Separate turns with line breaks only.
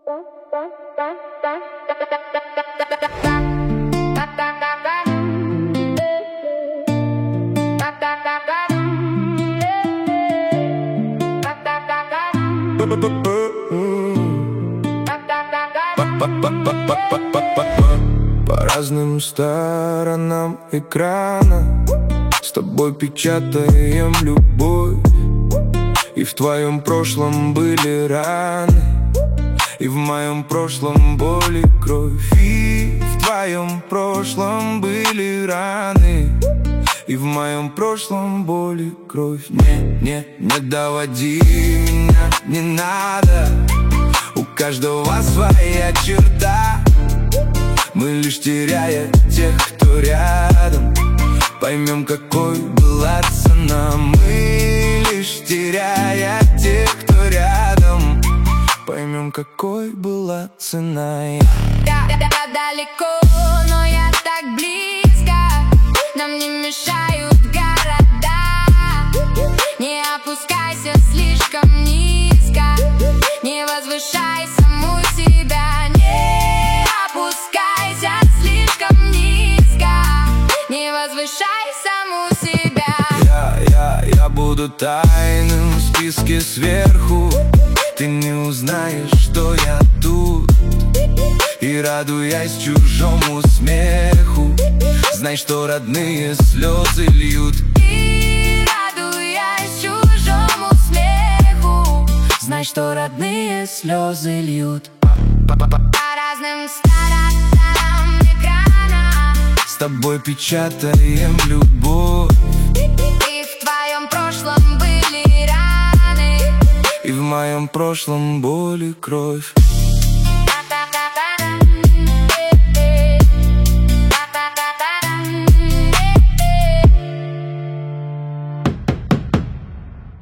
По разным сторонам экрана с тобой печатаем любовь. И в твоем прошлом были раны, и в моем прошлом боль и кровь. И в твоем прошлом были раны, и в моем прошлом боль и кровь. Не доводи меня, не надо. У каждого своя черта. Мы лишь теряя тех, кто рядом, поймем, какой была цена. Мы лишь теряя тех, кто рядом, поймем, какой была цена.
Я далеко, но я так близко. Нам не мешают города. Не опускайся слишком низко, не возвышай саму себя. Не опускайся слишком низко, не возвышай саму себя.
Я буду тайным в списке сверху. Ты не узнаешь, что я тут. И радуясь чужому смеху, знай, что родные слезы льют.
И радуясь чужому смеху, знай, что родные слезы льют. По разным сторонам экрана
с тобой печатаем любовь.
И в твоем прошлом были раны,
и в моем прошлом боль и кровь.